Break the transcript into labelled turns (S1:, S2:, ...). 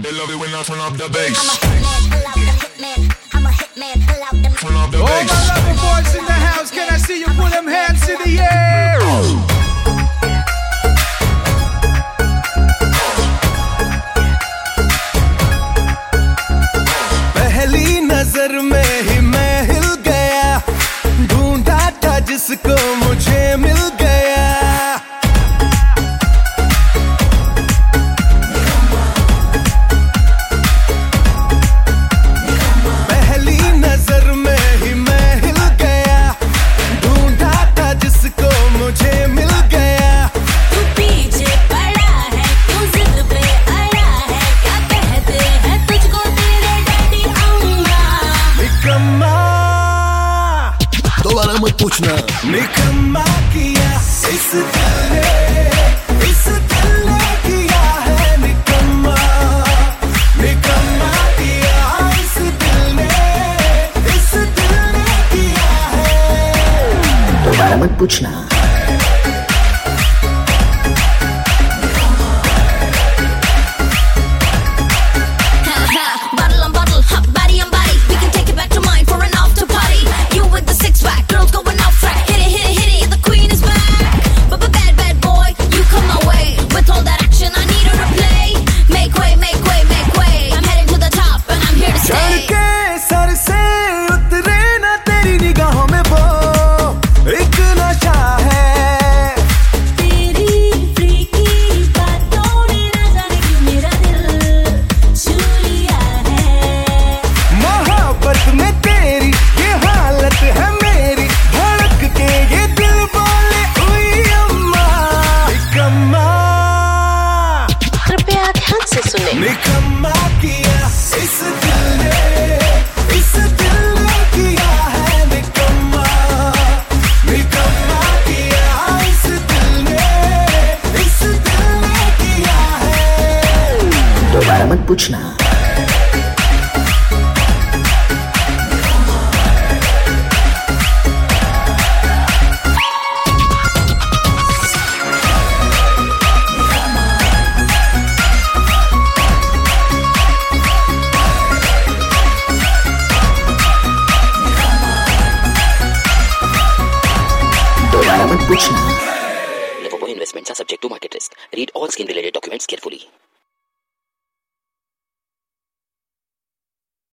S1: They love it when I turn up the bass.
S2: I'm a hitman, pull out the
S1: Turn up the
S3: All
S1: bass.
S3: my lover boys in the house, can I see you put them hands in the air? पहली नजर में ही मैं हिल गया, ढूंढा था जिसको मुझे मिल गया। पहली नजर में ही मैं हिल गया, ढूंढा था जिसको मुझे मिल गया।
S4: तू पीछे पड़ा है, तू जिद पे अड़ा है, क्या कहते हैं तुझको तेरे डैडी अम्मा।
S3: निकम्मा,
S5: दोबारा मत पूछना।
S3: निकम्मा किया इस दिल ने किया है निकम्मा, निकम्मा किया इस दिल ने किया है।
S5: दोबारा मत पूछना।
S4: Bottle on bottle, hot body on body. We can take it back to mine for an after party. You with the six pack, girls going off track. Hit it, hit it, hit it, the queen is back. But bad, bad boy, you come my way. With all that action, I need her to play. Make way, make way, make way. I'm heading to the top and I'm here to
S3: चढ़
S4: stay.
S3: के सर से उतरे ना तेरी निगाहों में वो एक नशा है।
S4: तेरी फ्रीकी बातों ने ना जाने क्यों मेरा दिल छू लिया है।
S3: मोहब्बत में तेरी ये हालत है मेरी, धड़क के ये दिल बोले हुई अम्मा। निकम्मा,
S6: कृपया ध्यान से सुने।
S3: निकम्मा किया इस दिल ने किया है निकम्मा, निकम्मा किया इस दिल ने किया है।
S5: दोबारा मत पूछना। दोबारा मत पूछना।
S7: Liverpool investments are subject to market risk. Read all scheme-related documents carefully.